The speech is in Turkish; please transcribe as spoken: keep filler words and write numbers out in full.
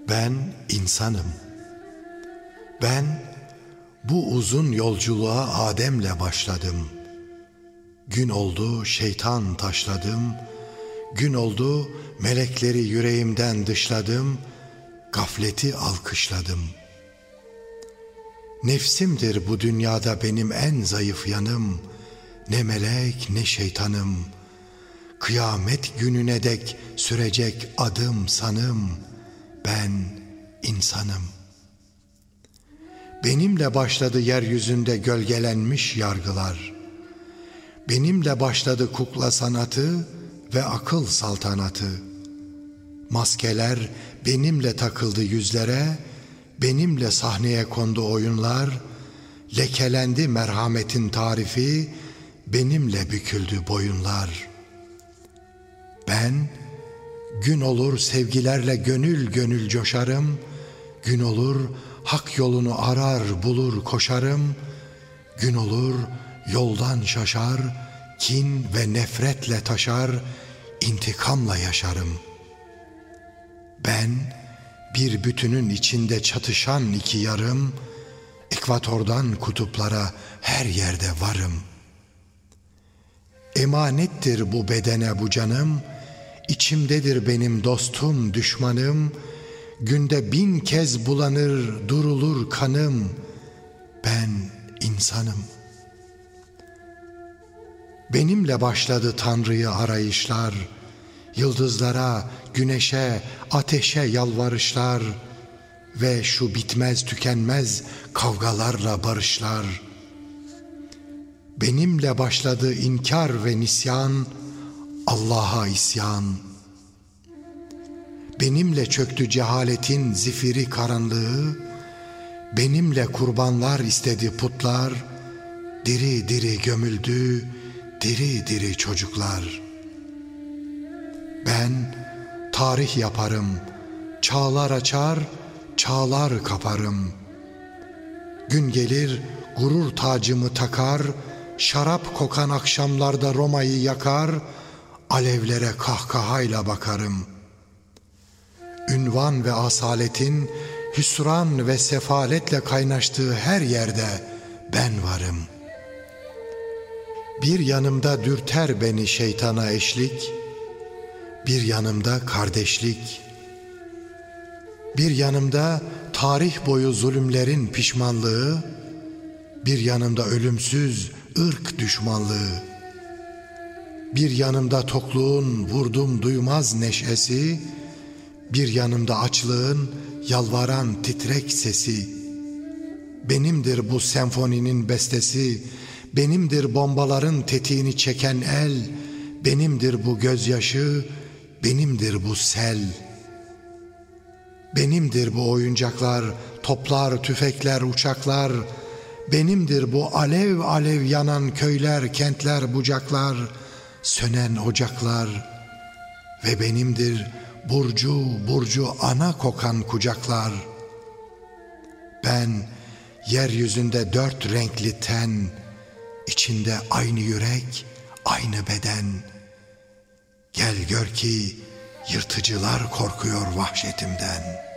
Ben insanım. Ben bu uzun yolculuğa Adem'le başladım. Gün oldu şeytan taşladım. Gün oldu melekleri yüreğimden dışladım. Gafleti alkışladım. Nefsimdir bu dünyada benim en zayıf yanım. Ne melek ne şeytanım. Kıyamet gününe dek sürecek adım sanım. Ben insanım. Benimle başladı yeryüzünde gölgelenmiş yargılar. Benimle başladı kukla sanatı ve akıl saltanatı. Maskeler benimle takıldı yüzlere, benimle sahneye kondu oyunlar, lekelendi merhametin tarifi, benimle büküldü boyunlar. Ben gün olur sevgilerle gönül gönül coşarım, gün olur hak yolunu arar bulur koşarım, gün olur yoldan şaşar, kin ve nefretle taşar, intikamla yaşarım. Ben bir bütünün içinde çatışan iki yarım, ekvatordan kutuplara her yerde varım. Emanettir bu bedene bu canım, İçimdedir benim dostum düşmanım, günde bin kez bulanır durulur kanım, ben insanım. Benimle başladı Tanrı'yı arayışlar, yıldızlara, güneşe, ateşe yalvarışlar ve şu bitmez tükenmez kavgalarla barışlar. Benimle başladı inkar ve nisyan, Allah'a isyan. Benimle çöktü cehaletin zifiri karanlığı, benimle kurbanlar istedi putlar, diri diri gömüldü, diri diri çocuklar. Ben tarih yaparım, çağlar açar, çağlar kaparım. Gün gelir gurur tacımı takar, şarap kokan akşamlarda Roma'yı yakar, alevlere kahkahayla bakarım. Ünvan ve asaletin hüsran ve sefaletle kaynaştığı her yerde ben varım. Bir yanımda dürter beni şeytana eşlik, bir yanımda kardeşlik, bir yanımda tarih boyu zulümlerin pişmanlığı, bir yanımda ölümsüz ırk düşmanlığı, bir yanımda tokluğun vurdum duymaz neşesi, bir yanımda açlığın yalvaran titrek sesi. Benimdir bu senfoninin bestesi, benimdir bombaların tetiğini çeken el, benimdir bu gözyaşı, benimdir bu sel. Benimdir bu oyuncaklar, toplar, tüfekler, uçaklar, benimdir bu alev alev yanan köyler, kentler, bucaklar, sönen ocaklar ve benimdir burcu burcu ana kokan kucaklar. Ben yeryüzünde dört renkli ten, içinde aynı yürek, aynı beden. Gel gör ki yırtıcılar korkuyor vahşetimden.